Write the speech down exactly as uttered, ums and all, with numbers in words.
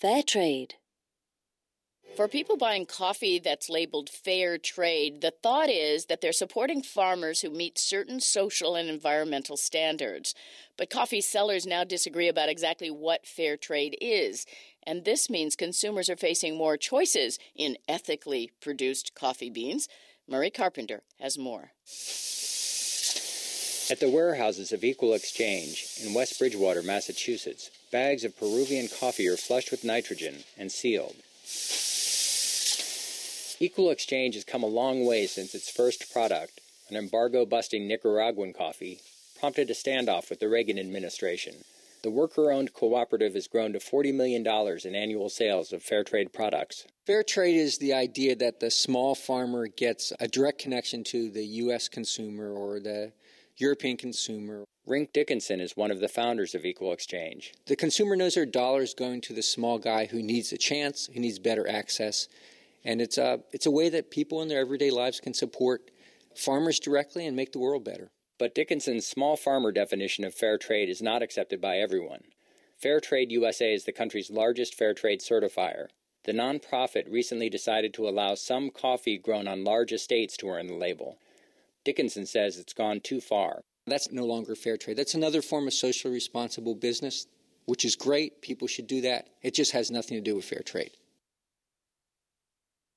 Fair trade. For people buying coffee that's labeled fair trade, the thought is that they're supporting farmers who meet certain social and environmental standards. But coffee sellers now disagree about exactly what fair trade is, and this means consumers are facing more choices in ethically produced coffee beans. Murray Carpenter has more. At the warehouses of Equal Exchange in West Bridgewater, Massachusetts, bags of Peruvian coffee are flushed with nitrogen and sealed. Equal Exchange has come a long way since its first product, an embargo-busting Nicaraguan coffee, prompted a standoff with the Reagan administration. The worker-owned cooperative has grown to forty million dollars in annual sales of fair trade products. Fair trade is the idea that the small farmer gets a direct connection to the U S consumer or the European consumer. Rink Dickinson is one of the founders of Equal Exchange. The consumer knows their dollar is going to the small guy who needs a chance, who needs better access. And it's a, it's a way that people in their everyday lives can support farmers directly and make the world better. But Dickinson's small farmer definition of fair trade is not accepted by everyone. Fair Trade U S A is the country's largest fair trade certifier. The nonprofit recently decided to allow some coffee grown on large estates to earn the label. Dickinson says it's gone too far. That's no longer fair trade. That's another form of socially responsible business, which is great. People should do that. It just has nothing to do with fair trade.